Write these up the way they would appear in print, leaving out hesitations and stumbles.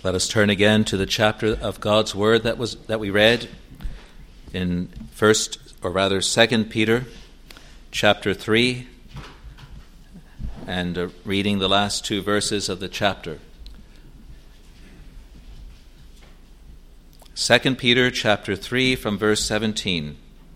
Let us turn again to the chapter of God's Word that we read in 2 Peter chapter 3, and reading the last two verses of the chapter. 2 Peter chapter 3 from verse 17.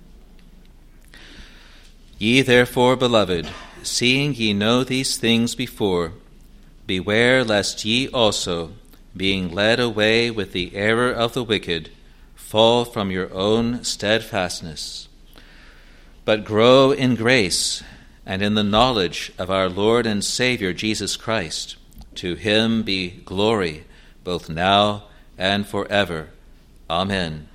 Ye therefore, beloved, seeing ye know these things before, beware lest ye also, being led away with the error of the wicked, fall from your own steadfastness. But grow in grace and in the knowledge of our Lord and Savior Jesus Christ. To him be glory, both now and forever. Amen.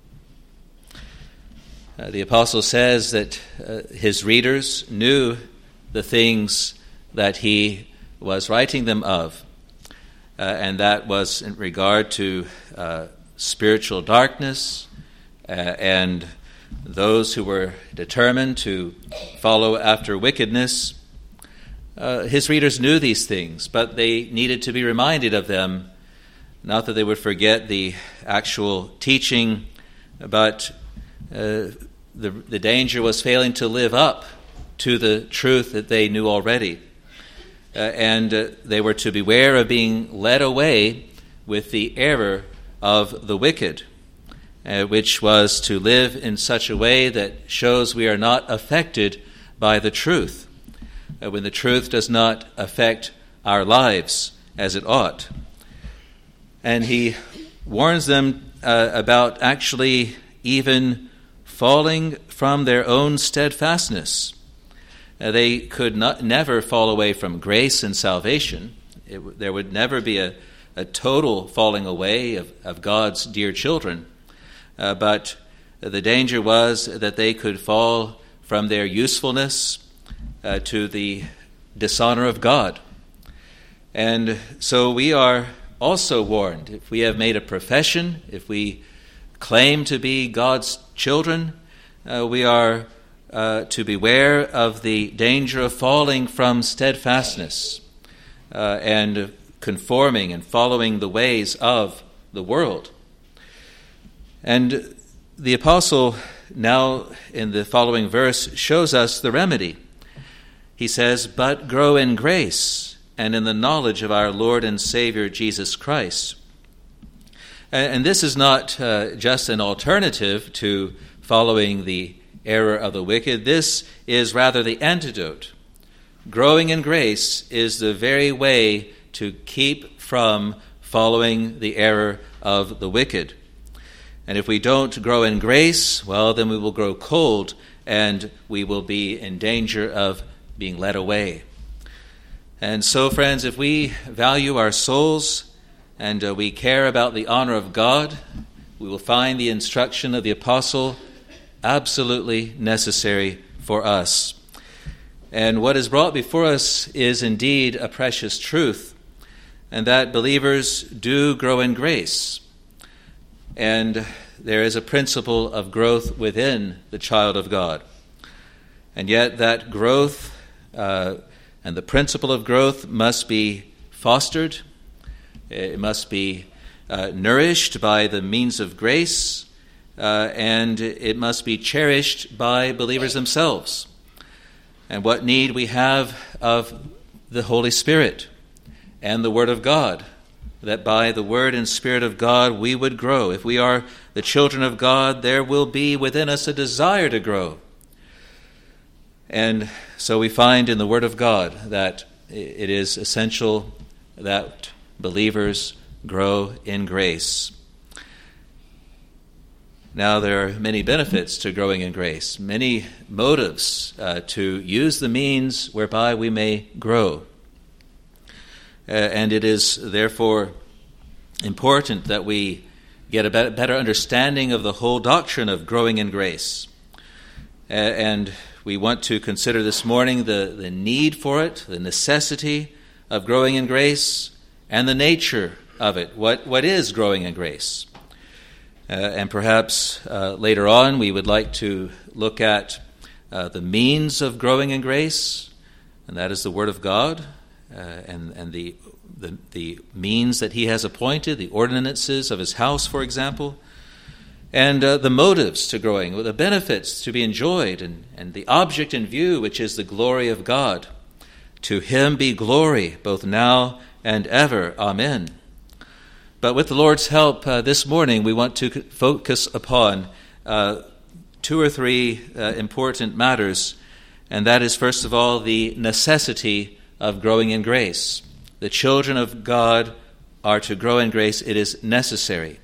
The apostle says that his readers knew the things that he was writing them of. And that was in regard to spiritual darkness and those who were determined to follow after wickedness. His readers knew these things, but they needed to be reminded of them, not that they would forget the actual teaching, but the danger was failing to live up to the truth that they knew already. And they were to beware of being led away with the error of the wicked, which was to live in such a way that shows we are not affected by the truth, when the truth does not affect our lives as it ought. And he warns them about actually even falling from their own steadfastness. They could never fall away from grace and salvation. There would never be a total falling away of God's dear children. But the danger was that they could fall from their usefulness to the dishonor of God. And so we are also warned. If we have made a profession, if we claim to be God's children, we are to beware of the danger of falling from steadfastness and conforming and following the ways of the world. And the apostle now in the following verse shows us the remedy. He says, "But grow in grace and in the knowledge of our Lord and Savior Jesus Christ." And this is not just an alternative to following the error of the wicked. This is rather the antidote. Growing in grace is the very way to keep from following the error of the wicked. And if we don't grow in grace, well, then we will grow cold and we will be in danger of being led away. And so, friends, if we value our souls and we care about the honor of God, we will find the instruction of the apostle absolutely necessary for us. And what is brought before us is indeed a precious truth, and that believers do grow in grace. And there is a principle of growth within the child of God. And yet that growth and the principle of growth must be fostered. It must be nourished by the means of grace, and it must be cherished by believers themselves. And what need we have of the Holy Spirit and the Word of God, that by the Word and Spirit of God we would grow. If we are the children of God, there will be within us a desire to grow. And so we find in the Word of God that it is essential that believers grow in grace. Now, there are many benefits to growing in grace, many motives to use the means whereby we may grow. And it is therefore important that we get a better understanding of the whole doctrine of growing in grace. And we want to consider this morning the need for it, the necessity of growing in grace, and the nature of it. What is growing in grace? And perhaps later on we would like to look at the means of growing in grace, and that is the Word of God and the the means that he has appointed, the ordinances of his house, for example, and the motives to growing, the benefits to be enjoyed, and the object in view, which is the glory of God. To him be glory, both now and ever. Amen. But with the Lord's help, this morning we want to focus upon 2 or 3 important matters, and that is, first of all, the necessity of growing in grace. The children of God are to grow in grace. It is necessary.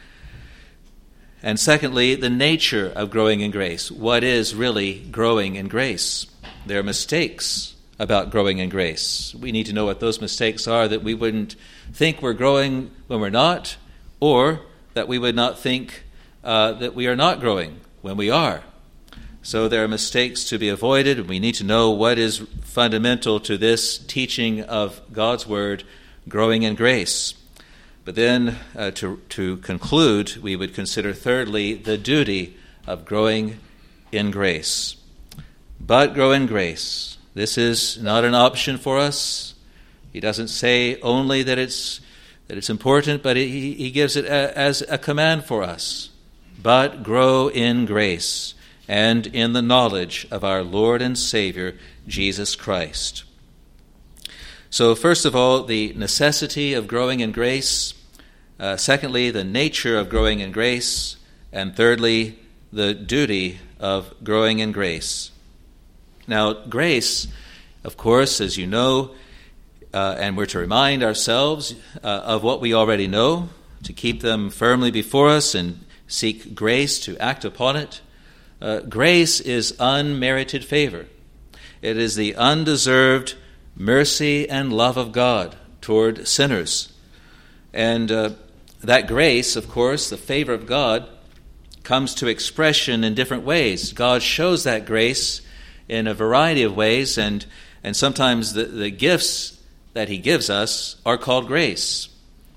And secondly, the nature of growing in grace. What is really growing in grace? There are mistakes about growing in grace. We need to know what those mistakes are, that we wouldn't think we're growing when we're not, or that we would not think that we are not growing when we are. So there are mistakes to be avoided, and we need to know what is fundamental to this teaching of God's Word, growing in grace. But then, to conclude, we would consider thirdly the duty of growing in grace. But grow in grace. This is not an option for us. He doesn't say only that it's important, but he gives it as a command for us. But grow in grace and in the knowledge of our Lord and Savior, Jesus Christ. So first of all, the necessity of growing in grace. Secondly, the nature of growing in grace. And thirdly, the duty of growing in grace. Now, grace, of course, as you know, and we're to remind ourselves of what we already know, to keep them firmly before us and seek grace to act upon it. Grace is unmerited favor. It is the undeserved mercy and love of God toward sinners. And that grace, of course, the favor of God, comes to expression in different ways. God shows that grace in a variety of ways, and sometimes the gifts that he gives us are called grace.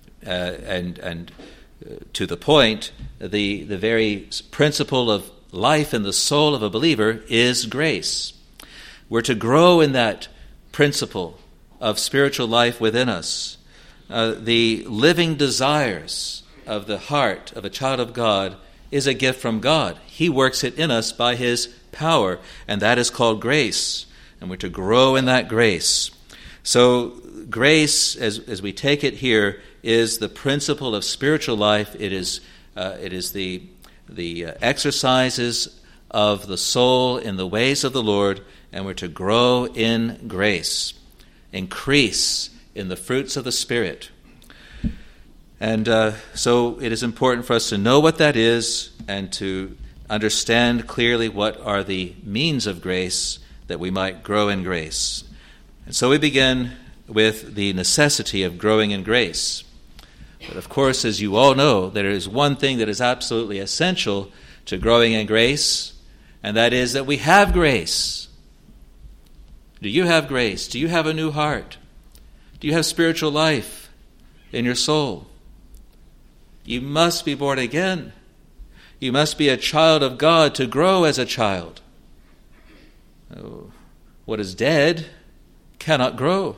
And to the point, the very principle of life in the soul of a believer is grace. We're to grow in that principle of spiritual life within us. The living desires of the heart of a child of God is a gift from God. He works it in us by his power, and that is called grace. And we're to grow in that grace. So grace, as we take it here, is the principle of spiritual life. It is the exercises of the soul in the ways of the Lord, and we're to grow in grace, increase in the fruits of the Spirit. And so it is important for us to know what that is and to understand clearly what are the means of grace that we might grow in grace. And so we begin with the necessity of growing in grace. But of course, as you all know, there is one thing that is absolutely essential to growing in grace, and that is that we have grace. Do you have grace? Do you have a new heart? Do you have spiritual life in your soul? You must be born again. You must be a child of God to grow as a child. What is dead cannot grow.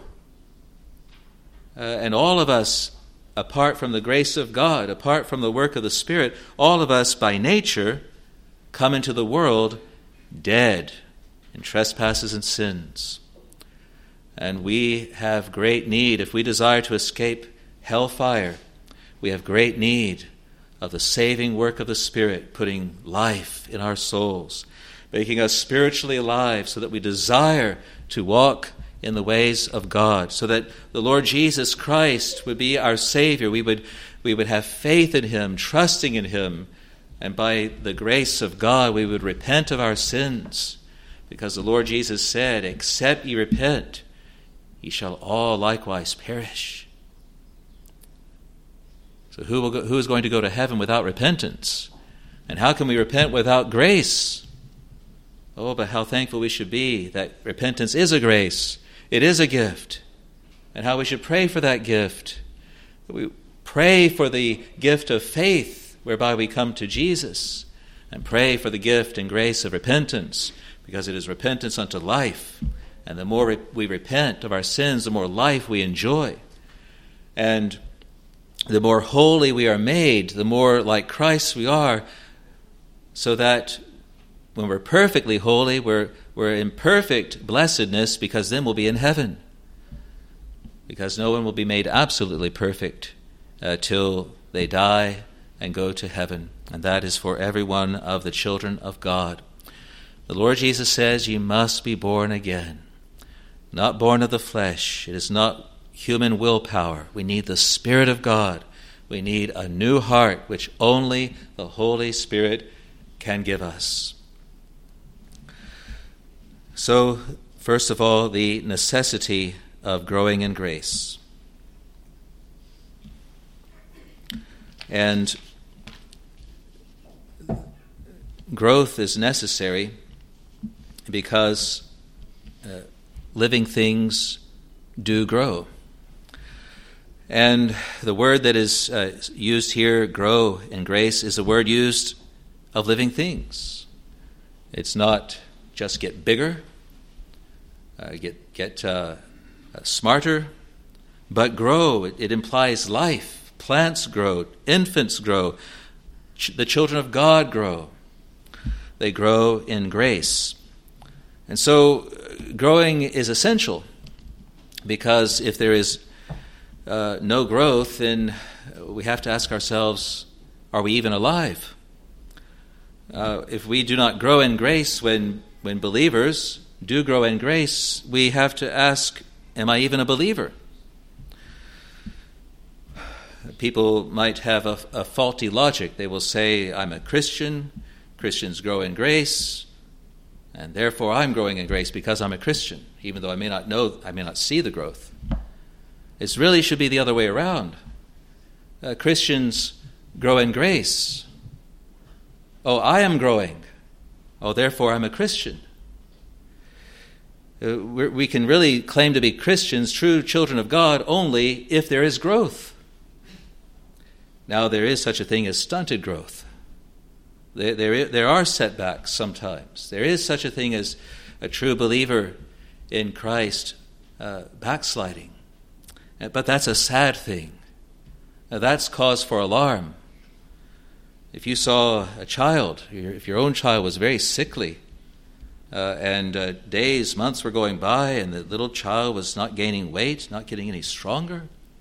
And all of us, apart from the grace of God, apart from the work of the Spirit, all of us by nature come into the world dead in trespasses and sins. And we have great need, if we desire to escape hellfire, we have great need of the saving work of the Spirit, putting life in our souls, making us spiritually alive so that we desire to walk in the ways of God, so that the Lord Jesus Christ would be our Savior. We would have faith in him, trusting in him, and by the grace of God we would repent of our sins, because the Lord Jesus said, "Except ye repent, ye shall all likewise perish." So who is going to go to heaven without repentance? And how can we repent without grace? Oh, but how thankful we should be that repentance is a grace. It is a gift. And how we should pray for that gift. We pray for the gift of faith whereby we come to Jesus, and pray for the gift and grace of repentance, because it is repentance unto life. And the more we repent of our sins, the more life we enjoy. And the more holy we are made, the more like Christ we are, so that when we're perfectly holy, we're in perfect blessedness, because then we'll be in heaven. Because no one will be made absolutely perfect till they die and go to heaven. And that is for every one of the children of God. The Lord Jesus says, "You must be born again." Not born of the flesh. It is not human willpower. We need the Spirit of God. We need a new heart, which only the Holy Spirit can give us. So, first of all, the necessity of growing in grace. And growth is necessary because living things do grow. And the word that is used here, grow in grace, is a word used of living things. It's not just get bigger, get smarter, but grow. It implies life. Plants grow, infants grow, the children of God grow. They grow in grace. And so growing is essential, because if there is no growth, then we have to ask ourselves, are we even alive? If we do not grow in grace, when believers do grow in grace, we have to ask, am I even a believer? People might have a faulty logic. They will say, I'm a Christian, Christians grow in grace, and therefore I'm growing in grace because I'm a Christian, even though I may not see the growth. It really should be the other way around. Christians grow in grace. Oh, I am growing. Oh, therefore I'm a Christian. We can really claim to be Christians, true children of God, only if there is growth. Now, there is such a thing as stunted growth. There are setbacks sometimes. There is such a thing as a true believer in Christ backsliding. But that's a sad thing. That's cause for alarm. If you saw a child, if your own child was very sickly, and days, months were going by, and the little child was not gaining weight, not getting any stronger,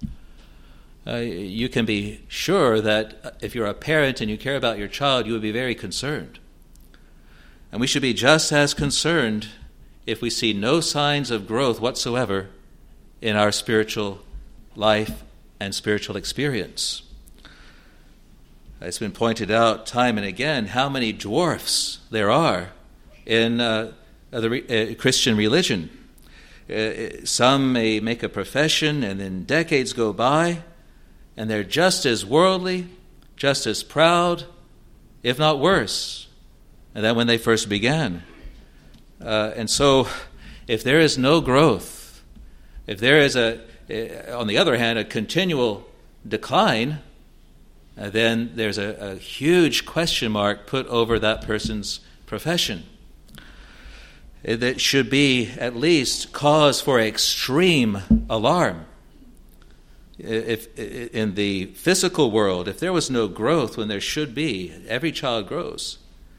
you can be sure that if you're a parent and you care about your child, you would be very concerned. And we should be just as concerned if we see no signs of growth whatsoever in our spiritual life and spiritual experience. It's been pointed out time and again how many dwarfs there are in the Christian religion. Some may make a profession, and then decades go by, and they're just as worldly, just as proud, if not worse, than when they first began. And so, if there is no growth, if there is on the other hand, a continual decline, then there's a huge question mark put over that person's profession. That should be at least cause for extreme alarm. If in the physical world, if there was no growth when there should be, every child grows.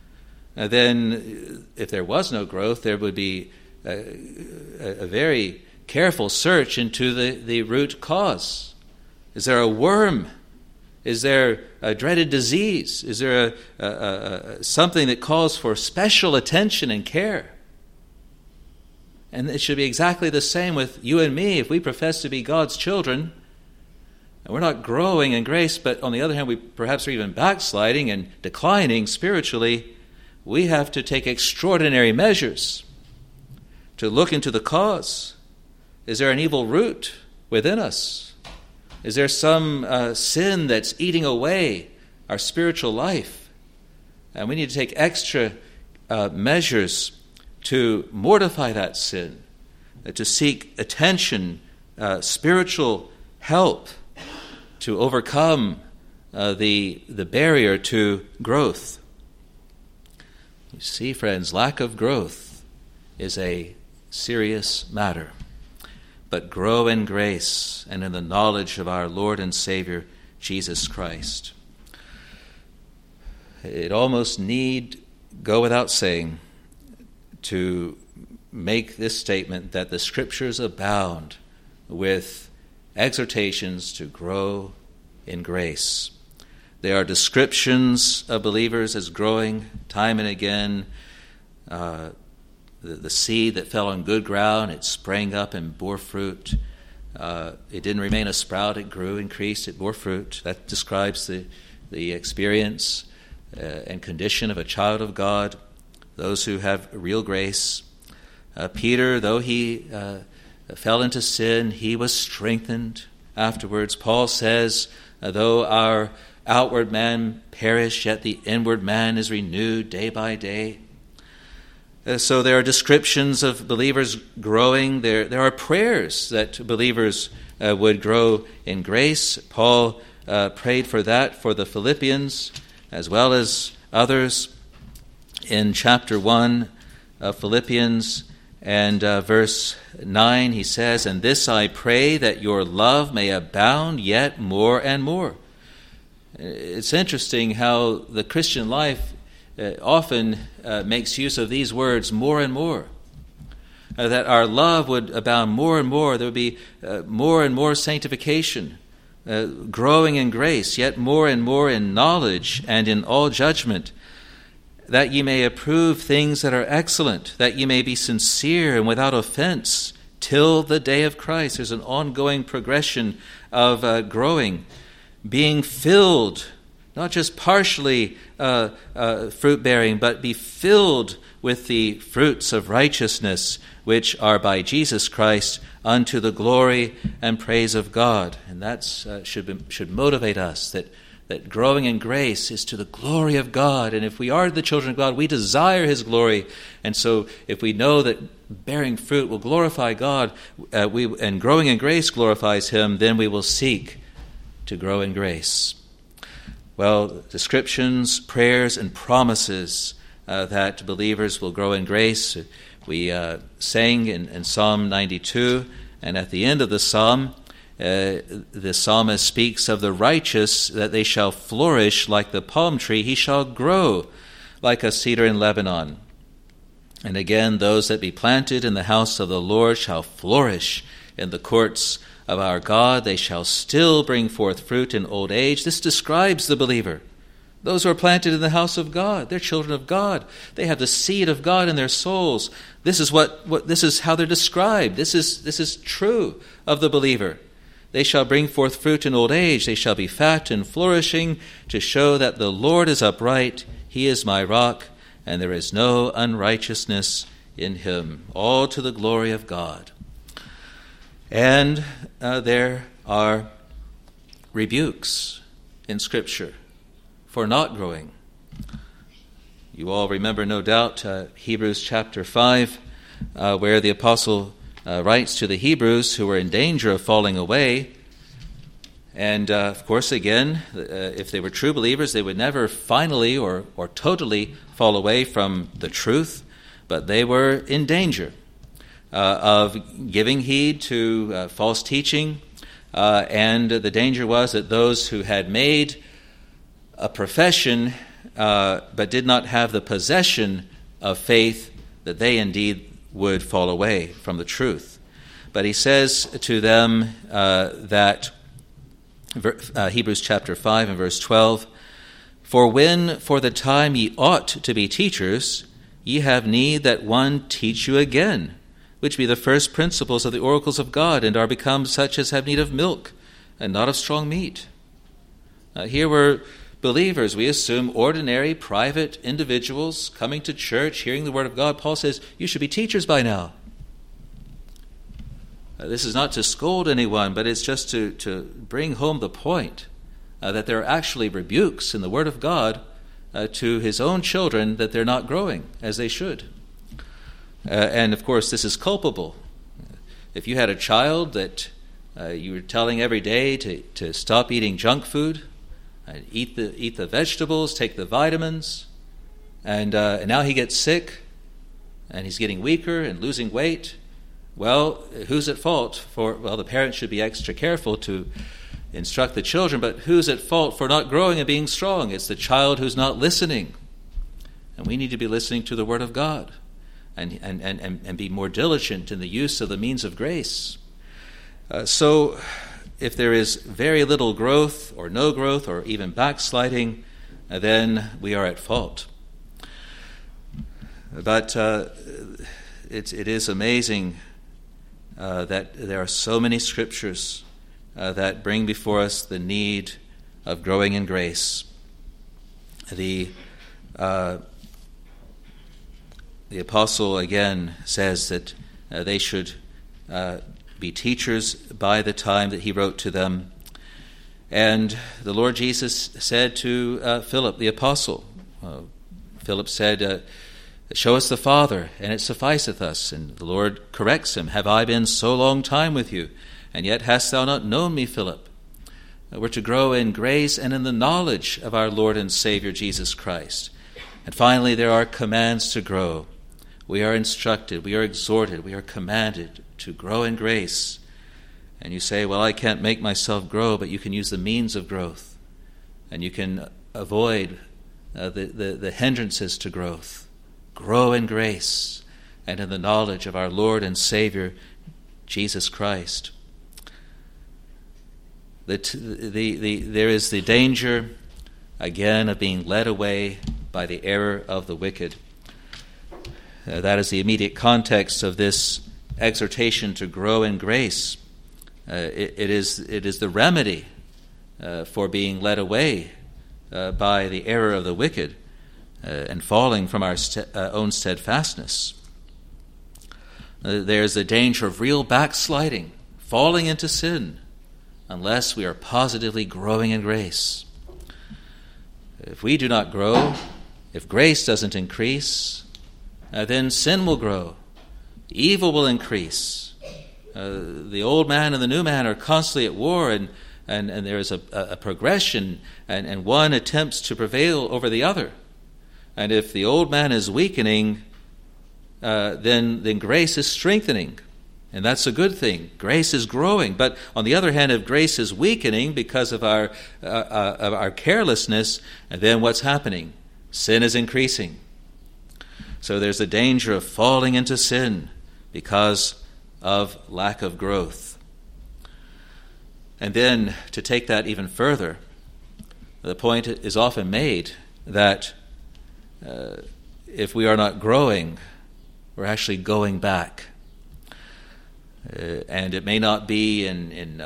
Then if there was no growth, there would be a very careful search into the root cause. Is there a worm? Is there a dreaded disease? Is there something that calls for special attention and care? And it should be exactly the same with you and me. If we profess to be God's children, and we're not growing in grace, but on the other hand, we perhaps are even backsliding and declining spiritually, we have to take extraordinary measures to look into the cause. Is there an evil root within us? Is there some sin that's eating away our spiritual life? And we need to take extra measures to mortify that sin, to seek attention, spiritual help to overcome the barrier to growth. You see, friends, lack of growth is a serious matter. but grow in grace and in the knowledge of our Lord and Savior, Jesus Christ. It almost need go without saying to make this statement that the Scriptures abound with exhortations to grow in grace. They are descriptions of believers as growing time and again. The seed that fell on good ground, it sprang up and bore fruit. It didn't remain a sprout, it grew, increased, it bore fruit. That describes the experience and condition of a child of God, those who have real grace. Peter, though he fell into sin, he was strengthened afterwards. Paul says, though our outward man perish, yet the inward man is renewed day by day. So there are descriptions of believers growing. There are prayers that believers would grow in grace. Paul prayed for that for the Philippians as well as others. In chapter 1 of Philippians and verse 9, he says, "And this I pray, that your love may abound yet more and more." It's interesting how the Christian life often makes use of these words, more and more. That our love would abound more and more. There would be more and more sanctification, growing in grace, yet more and more in knowledge and in all judgment, that ye may approve things that are excellent, that ye may be sincere and without offense till the day of Christ. There's an ongoing progression of growing, being filled, not just partially fruit-bearing, but be filled with the fruits of righteousness, which are by Jesus Christ unto the glory and praise of God. And that should motivate us, that growing in grace is to the glory of God. And if we are the children of God, we desire His glory. And so if we know that bearing fruit will glorify God, and growing in grace glorifies Him, then we will seek to grow in grace. Well, descriptions, prayers, and promises that believers will grow in grace. We sang in Psalm 92, and at the end of the psalm, the psalmist speaks of the righteous, that they shall flourish like the palm tree. He shall grow like a cedar in Lebanon. And again, those that be planted in the house of the Lord shall flourish in the courts of our God. They shall still bring forth fruit in old age. This describes the believer. Those who are planted in the house of God, they're children of God. They have the seed of God in their souls. This is this is how they're described. This is true of the believer. They shall bring forth fruit in old age. They shall be fat and flourishing, to show that the Lord is upright. He is my rock, and there is no unrighteousness in him. All to the glory of God. And there are rebukes in Scripture for not growing. You all remember, no doubt, Hebrews chapter 5, where the apostle writes to the Hebrews who were in danger of falling away. And, of course, again, if they were true believers, they would never finally or totally fall away from the truth, but they were in danger of giving heed to false teaching. And the danger was that those who had made a profession but did not have the possession of faith, that they indeed would fall away from the truth. But he says to them that, Hebrews chapter 5 and verse 12, "For when for the time ye ought to be teachers, ye have need that one teach you again, which be the first principles of the oracles of God, and are become such as have need of milk, and not of strong meat." Here were believers, we assume ordinary, private individuals coming to church, hearing the word of God. Paul says, you should be teachers by now. This is not to scold anyone, but it's just to bring home the point that there are actually rebukes in the word of God to his own children, that they're not growing as they should. And of course, this is culpable. If you had a child that you were telling every day to stop eating junk food, eat the vegetables, take the vitamins, and now he gets sick, and he's getting weaker and losing weight, Well, who's at fault for, well, the parents should be extra careful to instruct the children, but who's at fault for not growing and being strong? It's the child who's not listening. And we need to be listening to the Word of God and be more diligent in the use of the means of grace. So if there is very little growth or no growth or even backsliding, then we are at fault. But it is amazing that there are so many scriptures that bring before us the need of growing in grace. The apostle again says that they should be teachers by the time that he wrote to them. And the Lord Jesus said to Philip the apostle, Philip said, "Show us the Father, and it sufficeth us." And the Lord corrects him, "Have I been so long time with you, and yet hast thou not known me, Philip?" We're to grow in grace and in the knowledge of our Lord and Savior Jesus Christ. And finally, there are commands to grow. We are instructed, we are exhorted, we are commanded to grow in grace. And you say, well, I can't make myself grow, but you can use the means of growth. And you can avoid the hindrances to growth. Grow in grace and in the knowledge of our Lord and Savior, Jesus Christ. There is the danger, again, of being led away by the error of the wicked. That is the immediate context of this exhortation to grow in grace. It is the remedy for being led away by the error of the wicked and falling from our own steadfastness. There's a danger of real backsliding, falling into sin, unless we are positively growing in grace. If we do not grow, if grace doesn't increase, then sin will grow, evil will increase. The old man and the new man are constantly at war, and there is a progression, and one attempts to prevail over the other. And if the old man is weakening, then grace is strengthening. And that's a good thing. Grace is growing. But on the other hand, if grace is weakening because of our carelessness, then what's happening? Sin is increasing. So there's a danger of falling into sin because of lack of growth. And then, to take that even further, the point is often made that if we are not growing, we're actually going back. And it may not be in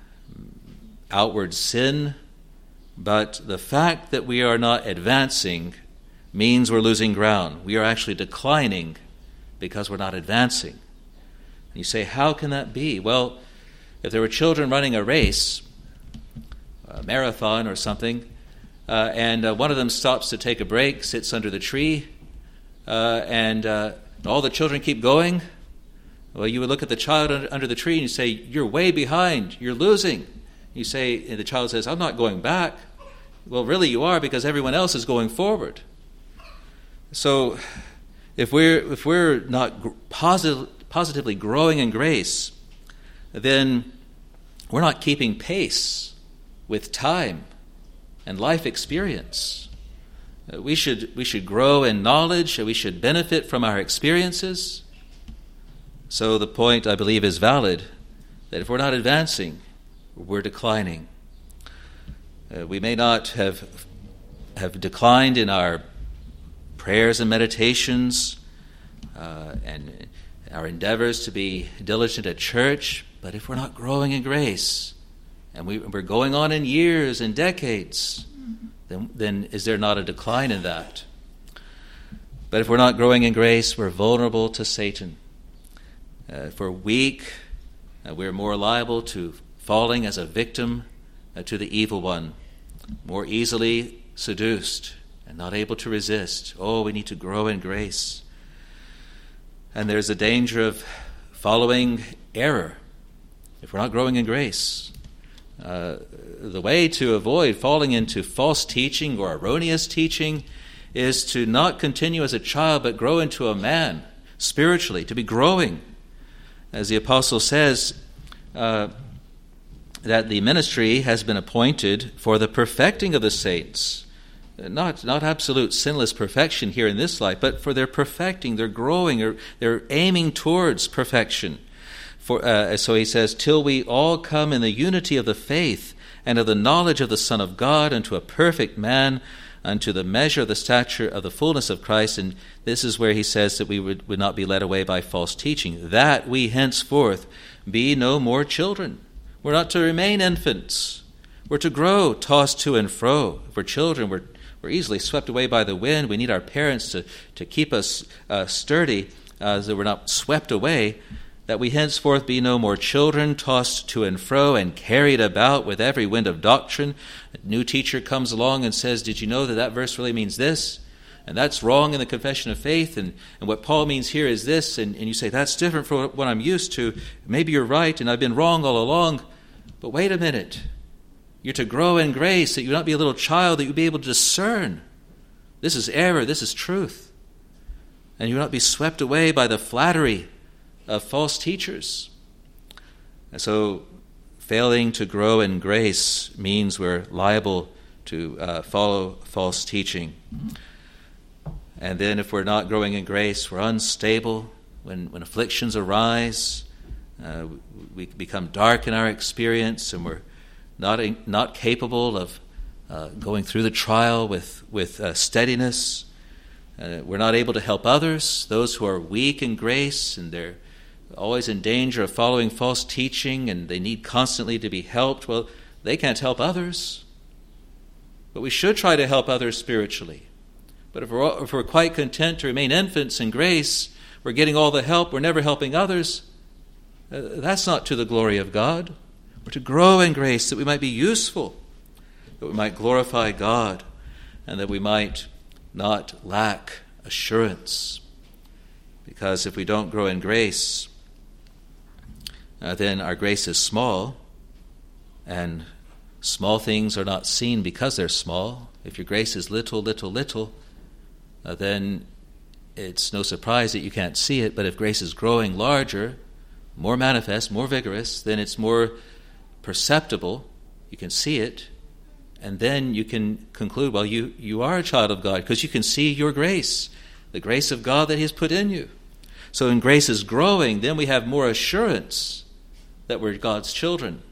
outward sin, but the fact that we are not advancing means we're losing ground. We are actually declining because we're not advancing. And you say, how can that be? Well, if there were children running a race, a marathon or something, and one of them stops to take a break, sits under the tree, and all the children keep going, well, you would look at the child under the tree and you say, you're way behind, you're losing. You say, and the child says, I'm not going back. Well, really you are, because everyone else is going forward. So if we're not positively growing in grace, then we're not keeping pace with time and life experience. We should grow in knowledge, we should benefit from our experiences. So the point, I believe, is valid, that if we're not advancing, we're declining. We may not have declined in our prayers and meditations and our endeavors to be diligent at church, but if we're not growing in grace, and we're going on in years and decades, then is there not a decline in that? But if we're not growing in grace, we're vulnerable to Satan. If we're weak, we're more liable to falling as a victim to the evil one, more easily seduced and not able to resist. Oh, we need to grow in grace. And there's a danger of following error if we're not growing in grace. The way to avoid falling into false teaching or erroneous teaching is to not continue as a child but grow into a man spiritually, to be growing. as the apostle says, that the ministry has been appointed for the perfecting of the saints. Not absolute sinless perfection here in this life, but for their perfecting, their growing, they're aiming towards perfection. So he says, till we all come in the unity of the faith and of the knowledge of the Son of God, unto a perfect man, unto the measure of the stature of the fullness of Christ. And this is where he says that we would not be led away by false teaching, that we henceforth be no more children. We're not to remain infants. We're to grow, tossed to and fro. If we're children, we're easily swept away by the wind. We need our parents to keep us sturdy so that we're not swept away. That we henceforth be no more children, tossed to and fro and carried about with every wind of doctrine. A new teacher comes along and says, did you know that verse really means this? And that's wrong in the confession of faith. And what Paul means here is this. And you say, that's different from what I'm used to. Maybe you're right, and I've been wrong all along. But wait a minute. You're to grow in grace, that you not be a little child, that you be able to discern. This is error, this is truth. And you will not be swept away by the flattery of false teachers. And so failing to grow in grace means we're liable to follow false teaching. And then if we're not growing in grace, we're unstable. When afflictions arise, we become dark in our experience, and we're not capable of going through the trial with steadiness. We're not able to help others, those who are weak in grace, and they're always in danger of following false teaching, and they need constantly to be helped. Well, they can't help others. But we should try to help others spiritually. But if we're quite content to remain infants in grace, we're getting all the help, we're never helping others, that's not to the glory of God. We're to grow in grace that we might be useful, that we might glorify God, and that we might not lack assurance. Because if we don't grow in grace, then our grace is small, and small things are not seen because they're small. If your grace is little, then it's no surprise that you can't see it. But if grace is growing larger, more manifest, more vigorous, then it's more perceptible. You can see it, and then you can conclude, well, you are a child of God, because you can see your grace, the grace of God that He has put in you. So when grace is growing, then we have more assurance that we're God's children.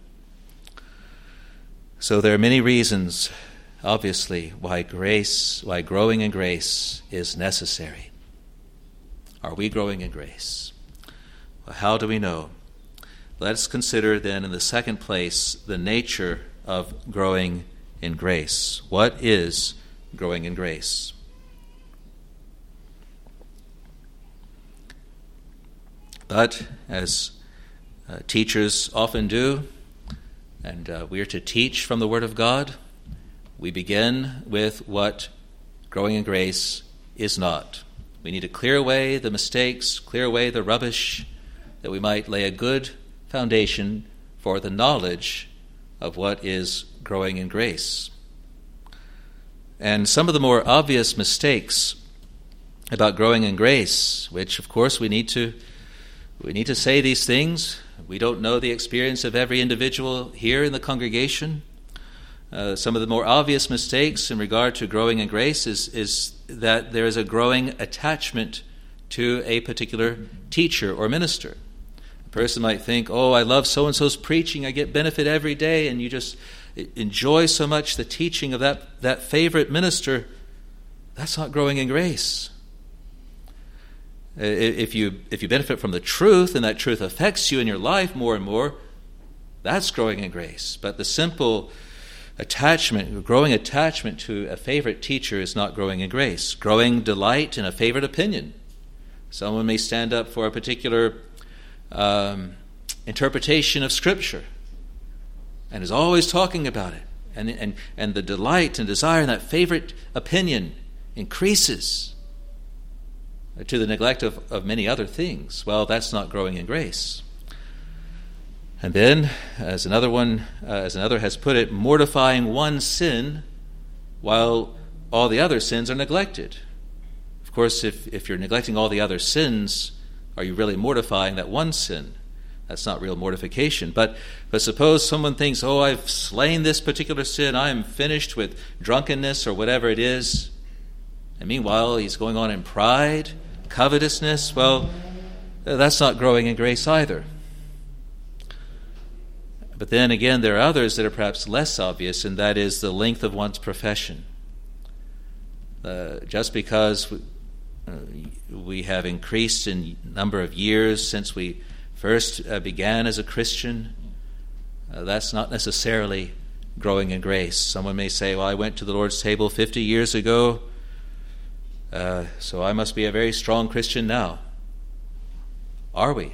So there are many reasons, obviously, why growing in grace is necessary. Are we growing in grace? Well, how do we know? Let's consider then, in the second place, the nature of growing in grace. What is growing in grace? But as teachers often do, and we are to teach from the Word of God, we begin with what growing in grace is not. We need to clear away the mistakes, clear away the rubbish, that we might lay a good foundation for the knowledge of what is growing in grace. And some of the more obvious mistakes about growing in grace, which of course we need to say these things. We don't know the experience of every individual here in the congregation. Some of the more obvious mistakes in regard to growing in grace is that there is a growing attachment to a particular teacher or minister. A person might think, oh, I love so-and-so's preaching, I get benefit every day, and you just enjoy so much the teaching of that favorite minister. That's not growing in grace. If you benefit from the truth, and that truth affects you in your life more and more, that's growing in grace. But the simple growing attachment to a favorite teacher is not growing in grace. Growing delight in a favorite opinion. Someone may stand up for a particular interpretation of Scripture and is always talking about it. And the delight and desire in that favorite opinion increases to the neglect of many other things. Well, that's not growing in grace. And then, as another has put it, mortifying one sin while all the other sins are neglected. Of course, if you're neglecting all the other sins, are you really mortifying that one sin? That's not real mortification. But suppose someone thinks, oh, I've slain this particular sin, I'm finished with drunkenness or whatever it is. And meanwhile, he's going on in pride, covetousness. Well, that's not growing in grace either. But then again, there are others that are perhaps less obvious, and that is the length of one's profession. Just because we have increased in number of years since we first began as a Christian, that's not necessarily growing in grace. Someone may say, well, I went to the Lord's table 50 years ago, so I must be a very strong Christian now. Are we?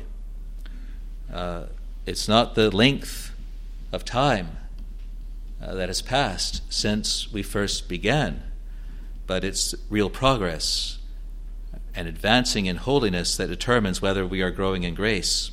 It's not the length of time that has passed since we first began, but it's real progress and advancing in holiness that determines whether we are growing in grace.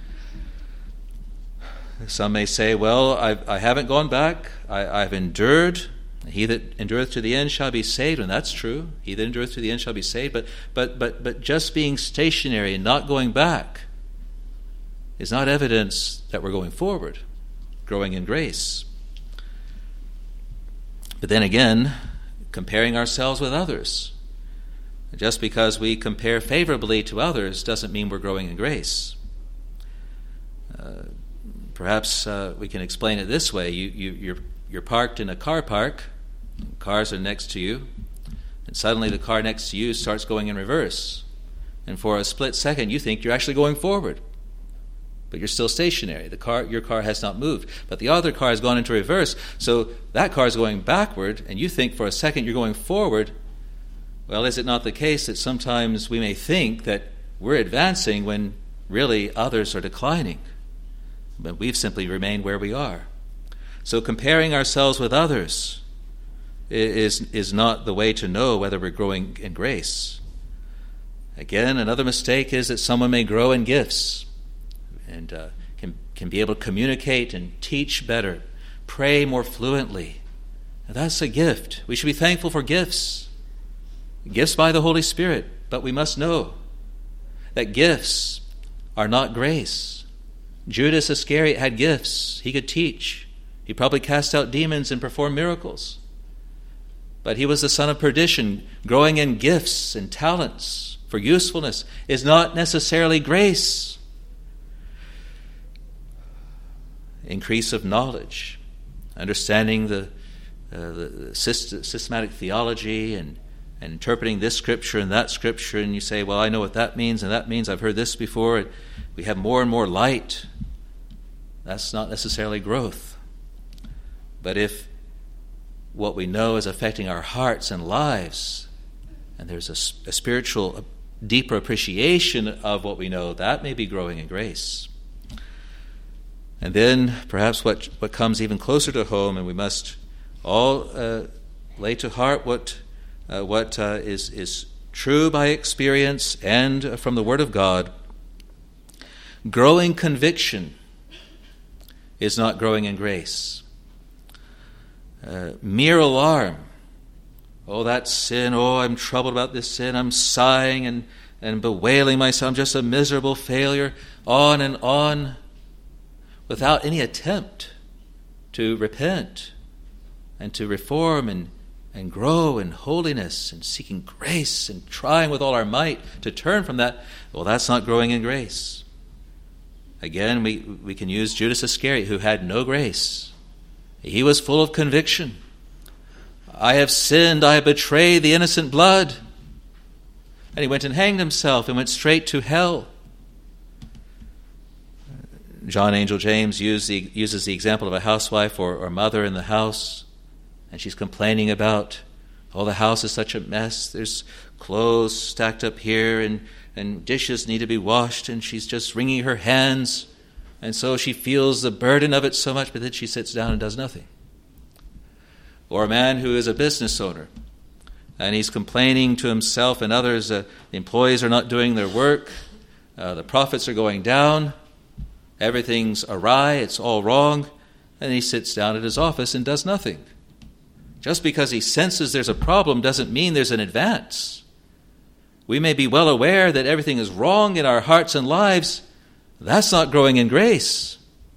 Some may say, well, I haven't gone back. I've endured. He that endureth to the end shall be saved, and that's true. He that endureth to the end shall be saved. But just being stationary and not going back is not evidence that we're going forward, growing in grace. But then again, comparing ourselves with others. Just because we compare favorably to others doesn't mean we're growing in grace. Perhaps we can explain it this way. You're parked in a car park. Cars are next to you. And suddenly the car next to you starts going in reverse. And for a split second you think you're actually going forward. But you're still stationary. Your car has not moved. But the other car has gone into reverse. So that car is going backward, and you think for a second you're going forward. Well, is it not the case that sometimes we may think that we're advancing when really others are declining? But we've simply remained where we are. So comparing ourselves with others is not the way to know whether we're growing in grace. Again, another mistake is that someone may grow in gifts and can be able to communicate and teach better, pray more fluently. Now, that's a gift. We should be thankful for gifts. Gifts by the Holy Spirit, but we must know that gifts are not grace. Judas Iscariot had gifts. He could teach. He probably cast out demons and performed miracles. But he was the son of perdition. Growing in gifts and talents for usefulness is not necessarily grace. Increase of knowledge, understanding the systematic theology and interpreting this scripture and that scripture, and you say, well, I know what that means, and that means I've heard this before. We have more and more light. That's not necessarily growth. But if what we know is affecting our hearts and lives, and there's a spiritual, deeper appreciation of what we know, that may be growing in grace. And then perhaps what comes even closer to home, and we must all lay to heart what is true by experience and from the Word of God. Growing conviction is not growing in grace. Mere alarm. Oh, that sin. Oh, I'm troubled about this sin. I'm sighing and bewailing myself. I'm just a miserable failure. On and on, without any attempt to repent and to reform and grow in holiness and seeking grace and trying with all our might to turn from that. Well, that's not growing in grace. Again, we can use Judas Iscariot, who had no grace. He was full of conviction. I have sinned, I have betrayed the innocent blood. And he went and hanged himself and went straight to hell. John Angel James uses the example of a housewife or mother in the house, and she's complaining about, oh, the house is such a mess. There's clothes stacked up here, and dishes need to be washed, and she's just wringing her hands. And so she feels the burden of it so much, but then she sits down and does nothing. Or a man who is a business owner, and he's complaining to himself and others, the employees are not doing their work, the profits are going down, everything's awry, it's all wrong, and he sits down at his office and does nothing. Just because he senses there's a problem doesn't mean there's an advance. We may be well aware that everything is wrong in our hearts and lives, That's not growing in grace.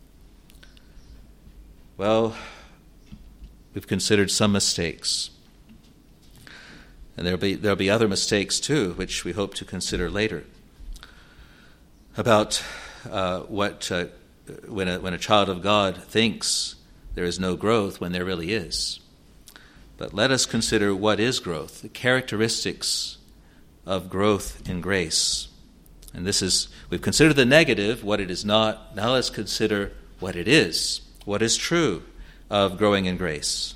Well, we've considered some mistakes. And there'll be other mistakes too, which we hope to consider later, about when a child of God thinks there is no growth when there really is. But let us consider what is growth, the characteristics of growth in grace. And we've considered the negative, what it is not. Now let's consider what it is, what is true of growing in grace.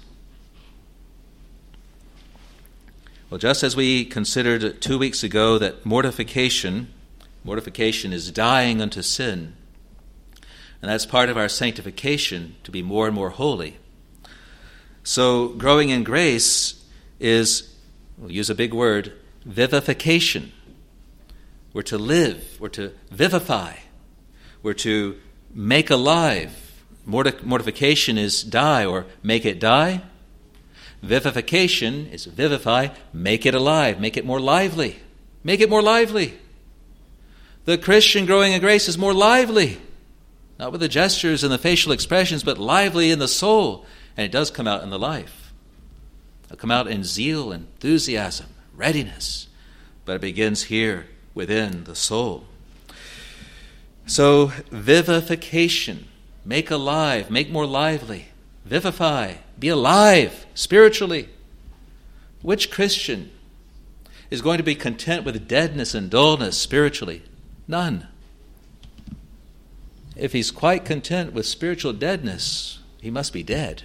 Well, just as we considered 2 weeks ago that mortification is dying unto sin, and that's part of our sanctification to be more and more holy. So growing in grace is, we'll use a big word, vivification. We're to live, we're to vivify, we're to make alive. Mortification is die or make it die. Vivification is vivify, make it alive, make it more lively. Make it more lively. The Christian growing in grace is more lively. Not with the gestures and the facial expressions, but lively in the soul. And it does come out in the life. It'll come out in zeal, enthusiasm, readiness. But it begins here within the soul. So, vivification. Make alive, make more lively. Vivify, be alive spiritually. Which Christian is going to be content with deadness and dullness spiritually? None. If he's quite content with spiritual deadness, he must be dead.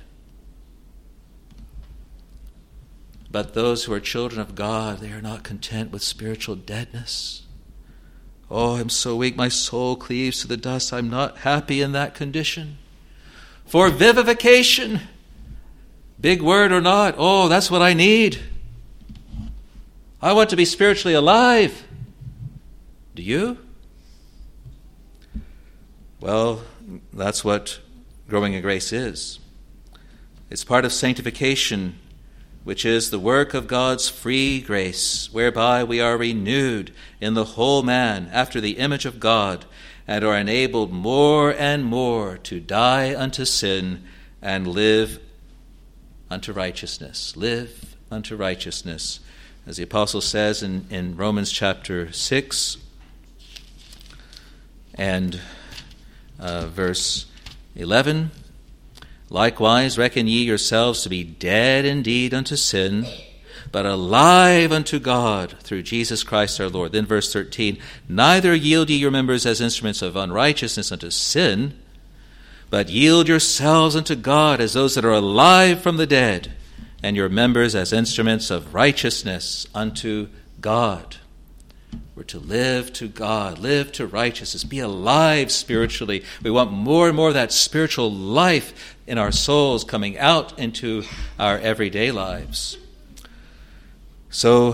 But those who are children of God, they are not content with spiritual deadness. Oh, I'm so weak, my soul cleaves to the dust. I'm not happy in that condition. For vivification, big word or not, oh, that's what I need. I want to be spiritually alive. Do you? Well, that's what growing in grace is. It's part of sanctification, which is the work of God's free grace, whereby we are renewed in the whole man after the image of God, and are enabled more and more to die unto sin and live unto righteousness. Live unto righteousness. As the apostle says in Romans chapter 6 and verse 11, likewise reckon ye yourselves to be dead indeed unto sin, but alive unto God through Jesus Christ our Lord. Then verse 13, neither yield ye your members as instruments of unrighteousness unto sin, but yield yourselves unto God as those that are alive from the dead, and your members as instruments of righteousness unto God. We're to live to God, live to righteousness, be alive spiritually. We want more and more of that spiritual life in our souls coming out into our everyday lives. So,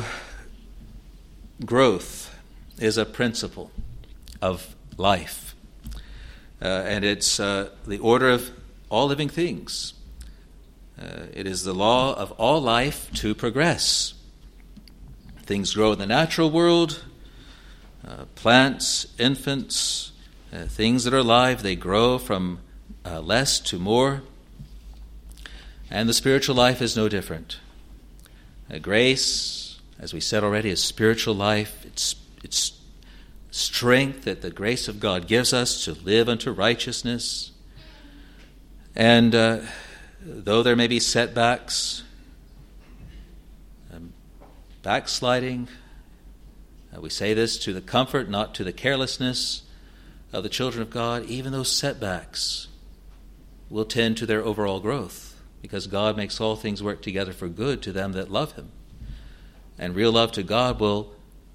growth is a principle of life. And it's the order of all living things. It is the law of all life to progress. Things grow in the natural world. Plants, infants, things that are alive, they grow from less to more. And the spiritual life is no different. Grace, as we said already, is spiritual life. It's strength that the grace of God gives us to live unto righteousness. And though there may be setbacks, backsliding, we say this to the comfort, not to the carelessness of the children of God. Even those setbacks will tend to their overall growth, because God makes all things work together for good to them that love Him. And real love to God will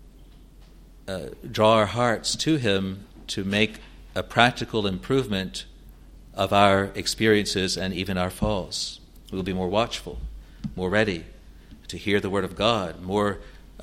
draw our hearts to Him to make a practical improvement of our experiences and even our falls. We will be more watchful, more ready to hear the Word of God, more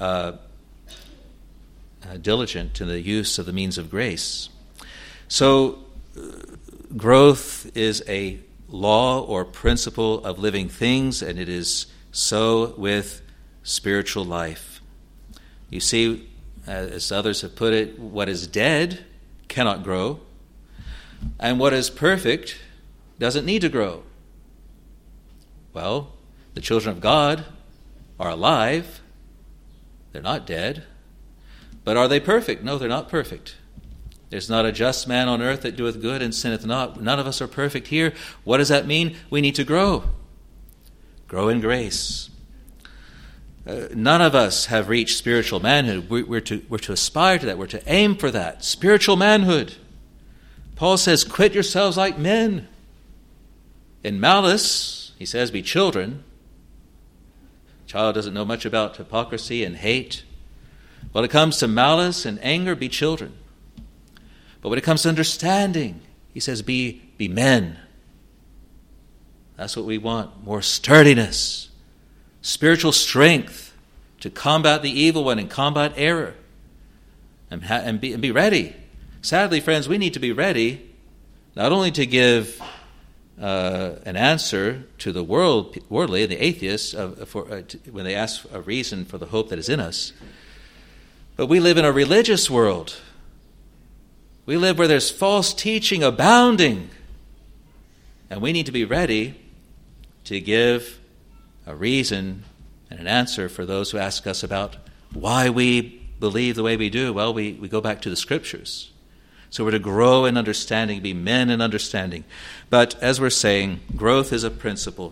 diligent in the use of the means of grace. So, growth is a law or principle of living things, and it is so with spiritual life. You see, as others have put it, what is dead cannot grow, and what is perfect doesn't need to grow. Well, the children of God are alive. They're not dead. But are they perfect? No, they're not perfect. There's not a just man on earth that doeth good and sinneth not. None of us are perfect here. What does that mean? We need to grow. Grow in grace. None of us have reached spiritual manhood. We're to aspire to that. We're to aim for that. Spiritual manhood. Paul says, quit yourselves like men. In malice, he says, be children. Child doesn't know much about hypocrisy and hate. When it comes to malice and anger, be children. But when it comes to understanding, he says, be men. That's what we want. More sturdiness, spiritual strength to combat the evil one and combat error. And be ready. Sadly, friends, we need to be ready not only to give an answer to the worldly, the atheists, when they ask a reason for the hope that is in us, but we live in a religious world. We live where there's false teaching abounding. And we need to be ready to give a reason and an answer for those who ask us about why we believe the way we do. Well, we go back to the Scriptures. So we're to grow in understanding, be men in understanding. But as we're saying, growth is a principle.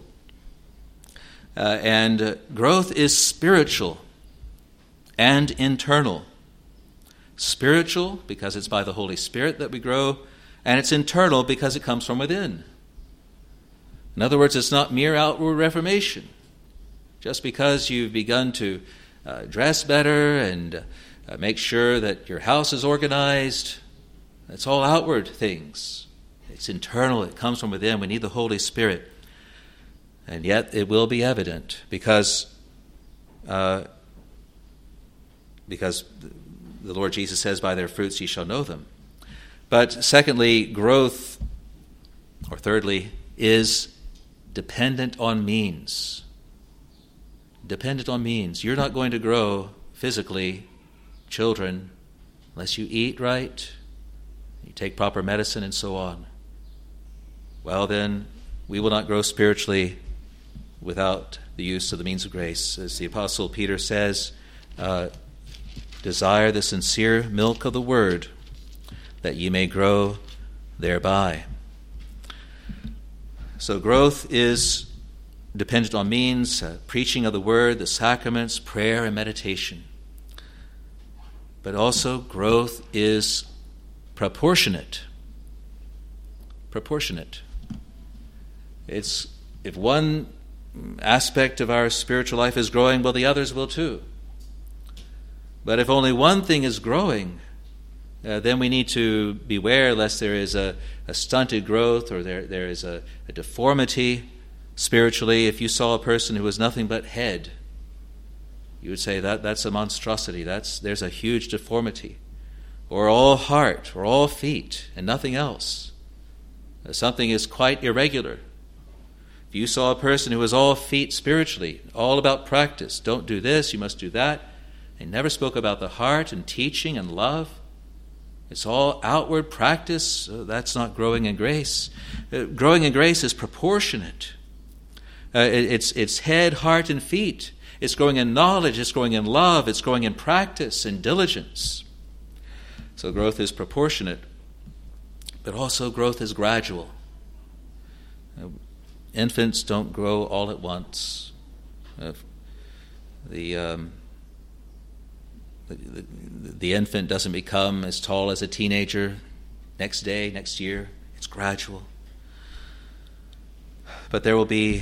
And growth is spiritual and internal. Spiritual, because it's by the Holy Spirit that we grow, and it's internal because it comes from within. In other words, it's not mere outward reformation. Just because you've begun to dress better and make sure that your house is organized, it's all outward things. It's internal, it comes from within. We need the Holy Spirit. And yet it will be evident because the Lord Jesus says, by their fruits ye shall know them. But secondly, growth, or thirdly, is dependent on means. Dependent on means. You're not going to grow physically, children, unless you eat right, you take proper medicine, and so on. Well, then, we will not grow spiritually without the use of the means of grace. As the Apostle Peter says, desire the sincere milk of the word, that ye may grow thereby. So growth is dependent on means, preaching of the word, the sacraments, prayer, and meditation. But also growth is proportionate. Proportionate. It's if one aspect of our spiritual life is growing, well, the others will too. But if only one thing is growing, then we need to beware lest there is a stunted growth or there is a deformity spiritually. If you saw a person who was nothing but head, you would say that's a monstrosity. There's a huge deformity. Or all heart, or all feet, and nothing else. Something is quite irregular. If you saw a person who was all feet spiritually, all about practice, don't do this, you must do that, they never spoke about the heart and teaching and love. It's all outward practice. So that's not growing in grace. Growing in grace is proportionate. It's head, heart, and feet. It's growing in knowledge. It's growing in love. It's growing in practice and diligence. So growth is proportionate. But also growth is gradual. Infants don't grow all at once. The infant doesn't become as tall as a teenager next day, next year. It's gradual. But there will be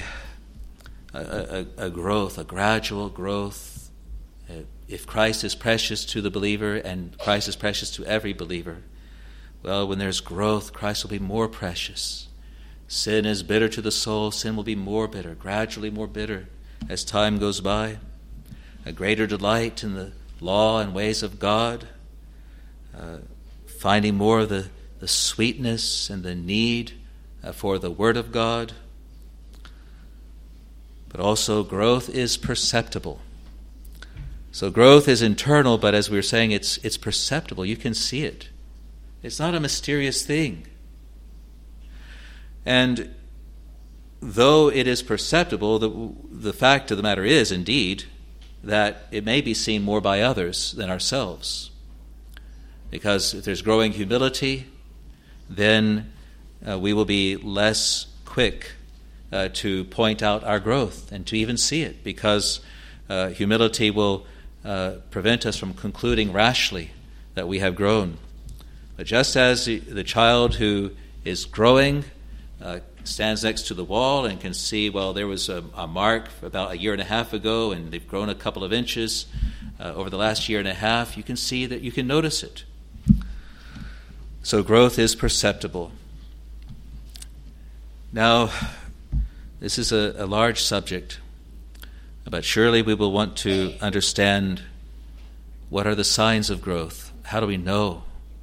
a growth, a gradual growth. If Christ is precious to the believer and Christ is precious to every believer, well, when there's growth, Christ will be more precious. Sin is bitter to the soul. Sin will be more bitter, gradually more bitter as time goes by. A greater delight in the law and ways of God, finding more of the sweetness and the need for the Word of God. But also growth is perceptible. So growth is internal, but as we were saying, it's perceptible. You can see it. It's not a mysterious thing. And though it is perceptible, the fact of the matter is, indeed, that it may be seen more by others than ourselves. Because if there's growing humility, then we will be less quick to point out our growth and to even see it, because humility will prevent us from concluding rashly that we have grown. But just as the child who is growing stands next to the wall and can see, well, there was a mark about a year and a half ago, and they've grown a couple of inches over the last year and a half, you can see that, you can notice it. So growth is perceptible. Now, this is a large subject, but surely we will want to understand what are the signs of growth. How do we know?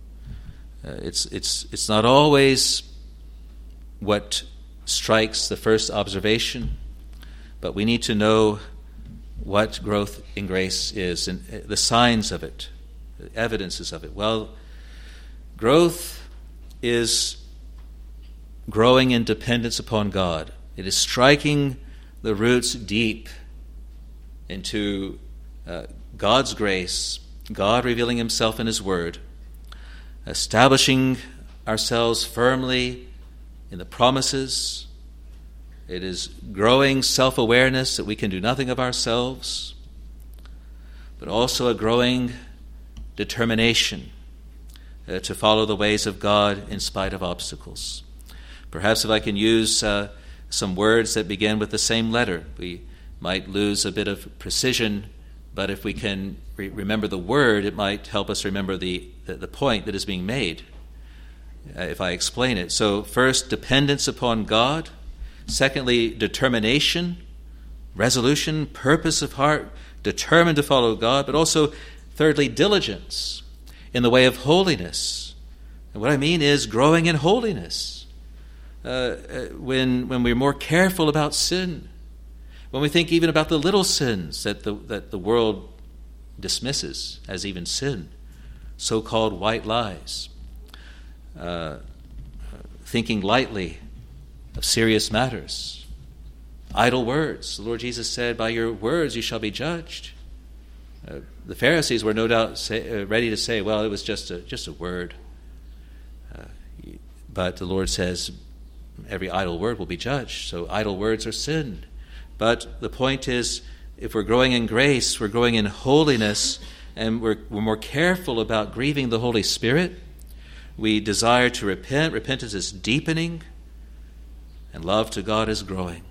It's not always what strikes the first observation, but we need to know what growth in grace is and the signs of it, the evidences of it. Well, growth is growing in dependence upon God. It is striking the roots deep into God's grace, God revealing himself in his word, establishing ourselves firmly in the promises. It is growing self-awareness that we can do nothing of ourselves, but also a growing determination to follow the ways of God in spite of obstacles. Perhaps if I can use some words that begin with the same letter, we might lose a bit of precision, but if we can remember the word, it might help us remember the point that is being made, if I explain it. So first, dependence upon God. Secondly, determination, resolution, purpose of heart, determined to follow God. But also, thirdly, diligence in the way of holiness. And what I mean is growing in holiness. When we're more careful about sin, when we think even about the little sins that the world dismisses as even sin, so-called white lies, thinking lightly of serious matters, idle words. The Lord Jesus said, by your words you shall be judged. The Pharisees were no doubt ready to say, well, it was just a word. But the Lord says, every idle word will be judged. So idle words are sin. But the point is, if we're growing in grace, we're growing in holiness, and we're more careful about grieving the Holy Spirit. We desire to repent. Repentance is deepening, and love to God is growing.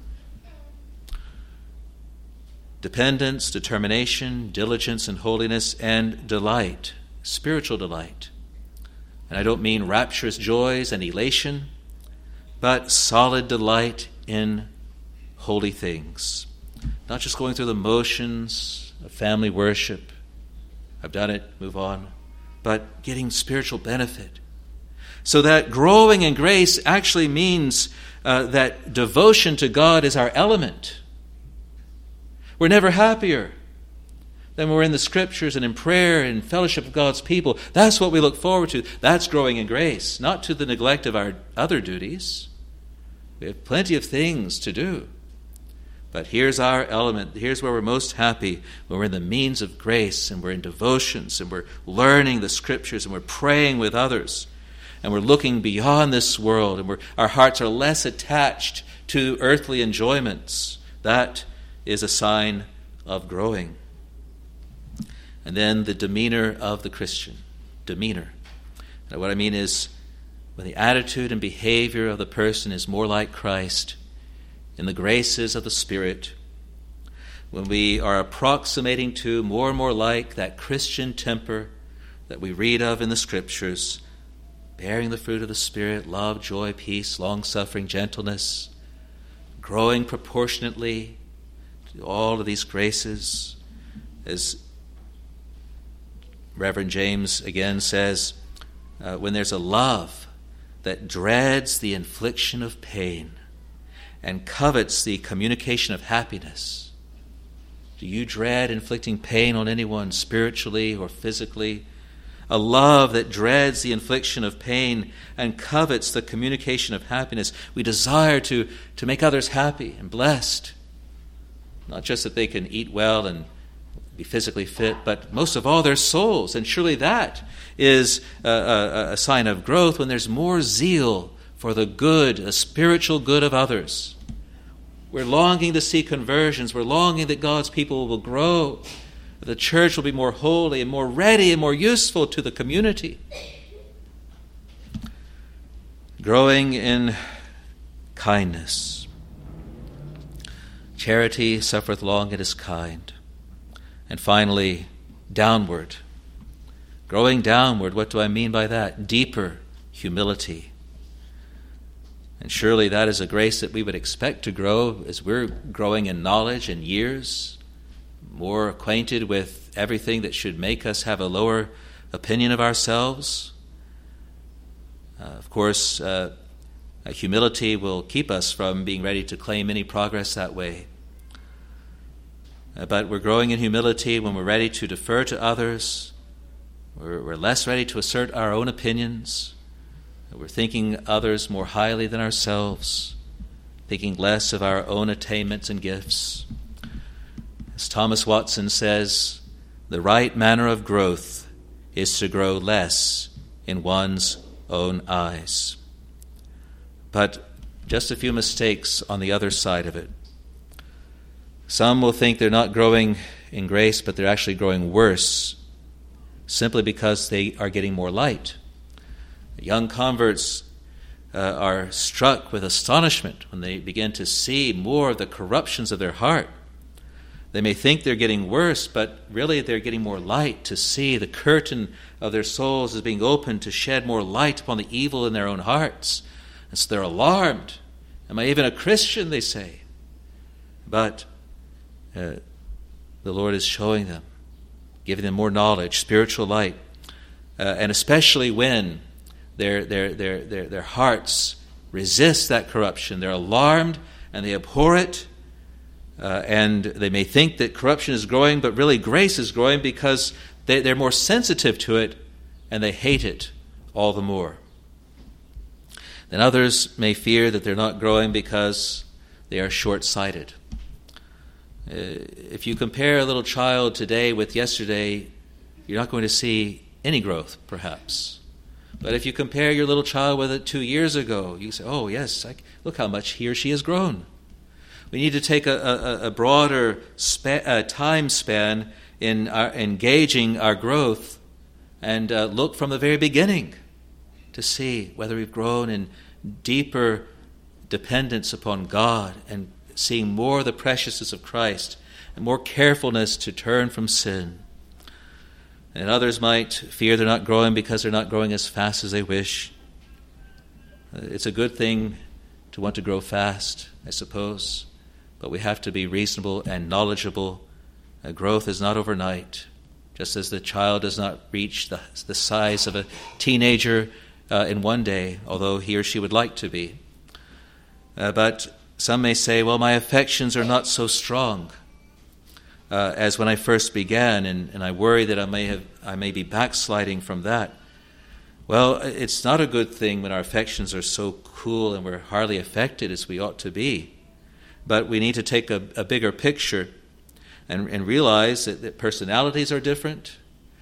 Dependence, determination, diligence, and holiness, and delight, spiritual delight. And I don't mean rapturous joys and elation, but solid delight in holy things. Not just going through the motions of family worship. I've done it, move on. But getting spiritual benefit. So that growing in grace actually means that devotion to God is our element. We're never happier than we're in the Scriptures and in prayer and fellowship of God's people. That's what we look forward to. That's growing in grace, not to the neglect of our other duties. We have plenty of things to do. But here's our element. Here's where we're most happy, when we're in the means of grace and we're in devotions and we're learning the Scriptures and we're praying with others and we're looking beyond this world and our hearts are less attached to earthly enjoyments. That is a sign of growing. And then the demeanor of the Christian. Demeanor. Now, what I mean is, when the attitude and behavior of the person is more like Christ, in the graces of the Spirit, when we are approximating to more and more like that Christian temper that we read of in the Scriptures, bearing the fruit of the Spirit, love, joy, peace, long-suffering, gentleness, growing proportionately to all of these graces, as Reverend James again says, when there's a love that dreads the infliction of pain and covets the communication of happiness. Do you dread inflicting pain on anyone spiritually or physically? a love that dreads the infliction of pain and covets the communication of happiness. We desire to make others happy and blessed. Not just that they can eat well and be physically fit, but most of all their souls. And surely that is a sign of growth when there's more zeal for the good, the spiritual good of others. We're longing to see conversions. We're longing that God's people will grow. The church will be more holy and more ready and more useful to the community. Growing in kindness. Charity suffereth long and is kind. And finally, downward. Growing downward, what do I mean by that? Deeper humility. And surely that is a grace that we would expect to grow as we're growing in knowledge and years, more acquainted with everything that should make us have a lower opinion of ourselves. Of course, humility will keep us from being ready to claim any progress that way. But we're growing in humility when we're ready to defer to others. We're less ready to assert our own opinions. We're thinking others more highly than ourselves, thinking less of our own attainments and gifts. As Thomas Watson says, the right manner of growth is to grow less in one's own eyes. But just a few mistakes on the other side of it. Some will think they're not growing in grace, but they're actually growing worse simply because they are getting more light. Young converts are struck with astonishment when they begin to see more of the corruptions of their heart. They may think they're getting worse, but really they're getting more light to see the curtain of their souls is being opened to shed more light upon the evil in their own hearts. And so they're alarmed. Am I even a Christian, they say. But the Lord is showing them, giving them more knowledge, spiritual light, and especially when their hearts resist that corruption. They're alarmed and they abhor it. And they may think that corruption is growing, but really grace is growing because they're more sensitive to it and they hate it all the more. Then others may fear that they're not growing because they are short-sighted. If you compare a little child today with yesterday, you're not going to see any growth, perhaps. But if you compare your little child with it 2 years ago, you say, oh, yes, look how much he or she has grown. We need to take a broader time span in engaging our growth and look from the very beginning to see whether we've grown in deeper dependence upon God and seeing more of the preciousness of Christ and more carefulness to turn from sin. And others might fear they're not growing because they're not growing as fast as they wish. It's a good thing to want to grow fast, I suppose, but we have to be reasonable and knowledgeable. Growth is not overnight, just as the child does not reach the size of a teenager in one day, although he or she would like to be. But some may say, well, my affections are not so strong as when I first began, and I worry that I may be backsliding from that. Well, it's not a good thing when our affections are so cool and we're hardly affected as we ought to be. But we need to take a bigger picture and realize that personalities are different.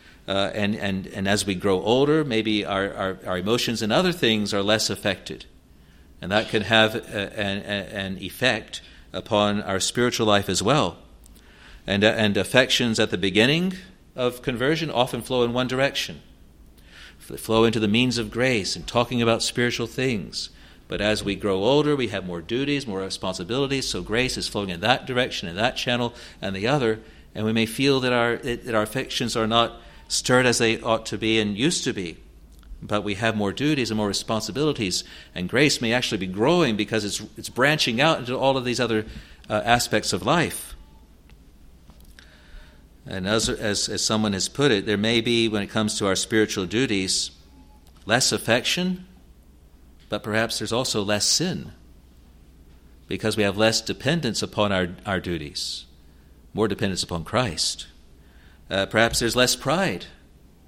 And as we grow older, maybe our emotions and other things are less affected. And that can have an effect upon our spiritual life as well. And affections at the beginning of conversion often flow in one direction. They flow into the means of grace and talking about spiritual things. But as we grow older, we have more duties, more responsibilities, so grace is flowing in that direction, in that channel, and the other. And we may feel that our affections are not stirred as they ought to be and used to be. But we have more duties and more responsibilities, and grace may actually be growing because it's branching out into all of these other aspects of life. And as someone has put it, there may be, when it comes to our spiritual duties, less affection, but perhaps there's also less sin because we have less dependence upon our duties, more dependence upon Christ. Perhaps there's less pride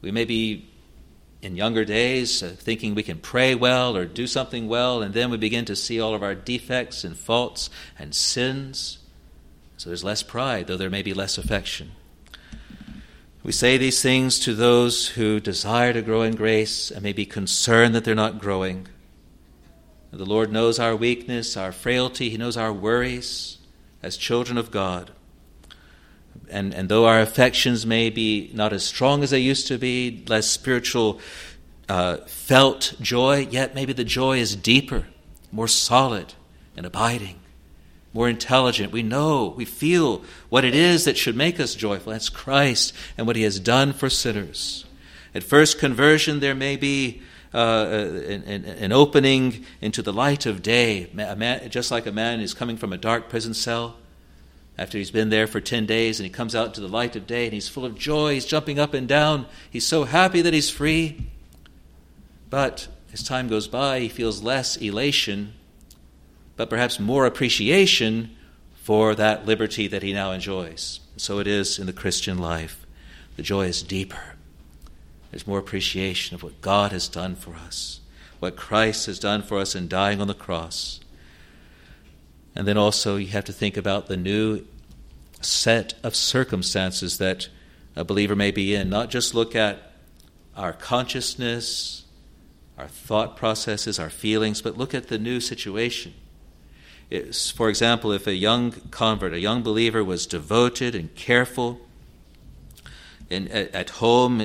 We may be in younger days thinking we can pray well or do something well, and then we begin to see all of our defects and faults and sins. So there's less pride, though there may be less affection. We say these things to those who desire to grow in grace and may be concerned that they're not growing. The Lord knows our weakness, our frailty. He knows our worries as children of God. And though our affections may be not as strong as they used to be, less spiritual felt joy, yet maybe the joy is deeper, more solid and abiding, more intelligent. We know, we feel what it is that should make us joyful. That's Christ and what he has done for sinners. At first conversion, there may be an opening into the light of day, just like a man is coming from a dark prison cell after he's been there for 10 days, and he comes out to the light of day, and he's full of joy. He's jumping up and down. He's so happy that he's free. But as time goes by, he feels less elation, but perhaps more appreciation for that liberty that he now enjoys. So it is in the Christian life. The joy is deeper. There's more appreciation of what God has done for us, what Christ has done for us in dying on the cross. And then also you have to think about the new set of circumstances that a believer may be in. Not just look at our consciousness, our thought processes, our feelings, but look at the new situation. For example, if a young convert, a young believer was devoted and careful at home,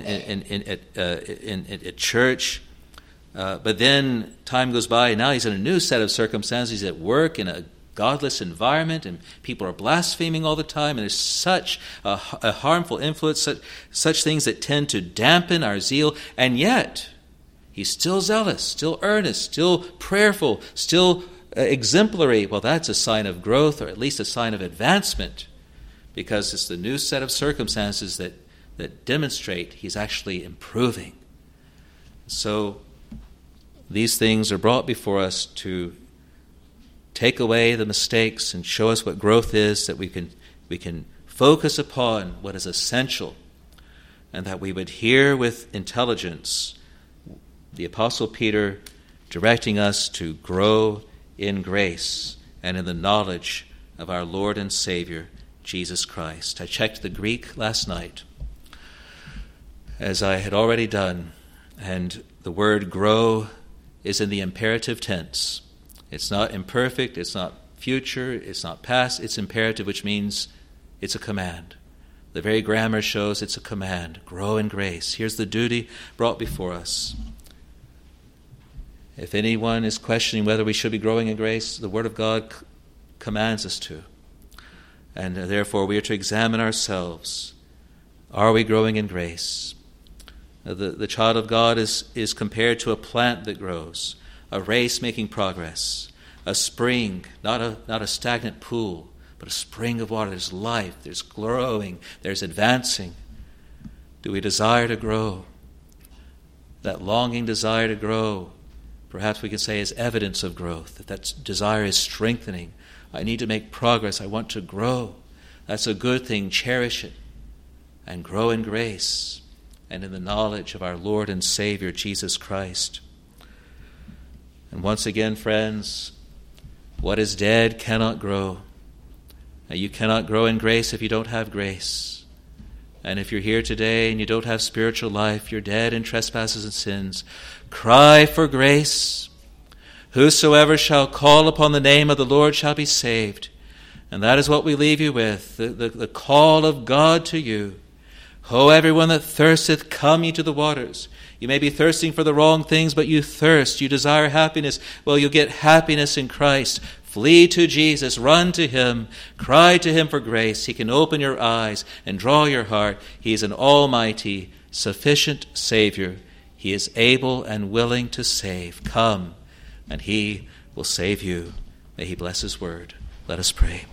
at church, but then time goes by and now he's in a new set of circumstances. He's at work in a godless environment, and people are blaspheming all the time, and there's such a harmful influence, such things that tend to dampen our zeal, and yet he's still zealous, still earnest, still prayerful, still exemplary. Well, that's a sign of growth, or at least a sign of advancement, because it's the new set of circumstances that demonstrate he's actually improving. So these things are brought before us to take away the mistakes and show us what growth is, that we can focus upon what is essential, and that we would hear with intelligence the Apostle Peter directing us to grow in grace and in the knowledge of our Lord and Savior, Jesus Christ. I checked the Greek last night, as I had already done, and the word grow is in the imperative tense. It's not imperfect, it's not future, it's not past, it's imperative, which means it's a command. The very grammar shows it's a command. Grow in grace. Here's the duty brought before us. If anyone is questioning whether we should be growing in grace, the Word of God commands us to. And therefore we are to examine ourselves. Are we growing in grace? The child of God is compared to a plant that grows, a race making progress, a spring, not a stagnant pool, but a spring of water. There's life, there's growing, there's advancing. Do we desire to grow? That longing desire to grow, perhaps we could say, is evidence of growth, that desire is strengthening. I need to make progress. I want to grow. That's a good thing. Cherish it and grow in grace and in the knowledge of our Lord and Savior, Jesus Christ. And once again, friends, what is dead cannot grow. Now, you cannot grow in grace if you don't have grace. And if you're here today and you don't have spiritual life, you're dead in trespasses and sins. Cry for grace. Whosoever shall call upon the name of the Lord shall be saved. And that is what we leave you with, the call of God to you. Ho, everyone that thirsteth, come ye to the waters. You may be thirsting for the wrong things, but you thirst. You desire happiness. Well, you'll get happiness in Christ. Flee to Jesus. Run to Him. Cry to Him for grace. He can open your eyes and draw your heart. He is an almighty, sufficient Savior. He is able and willing to save. Come, and He will save you. May He bless His word. Let us pray.